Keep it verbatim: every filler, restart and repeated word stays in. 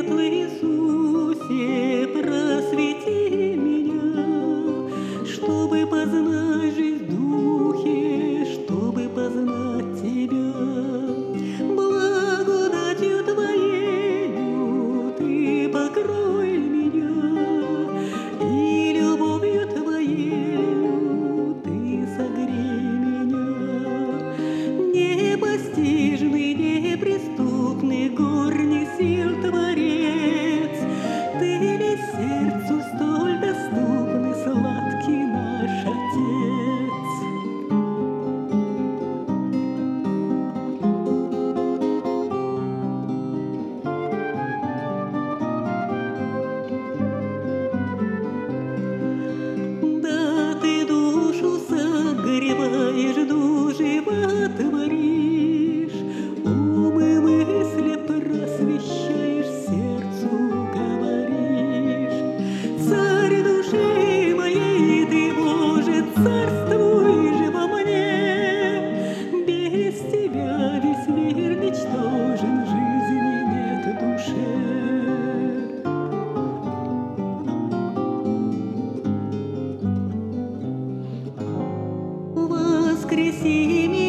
Светлый Иисусе, просвети меня, чтобы познать жизнь в Духе, чтобы познать Тебя. Благодатью Твоею Ты покрой меня, и любовью Твоею Ты согрей меня. Непостижный, неприступный, горних сил Творец, Ты ли сердцу столь доступный, сладкий наш Отец? Да, Ты душу согреваешь, дух животворишь, ум и мысли просвещаешь, сердцу говоришь. Царь души моей, Ты, Боже, царствуй же во мне. Без Тебя весь мир ничтожен, жизни нет в душе. Воскреси меня.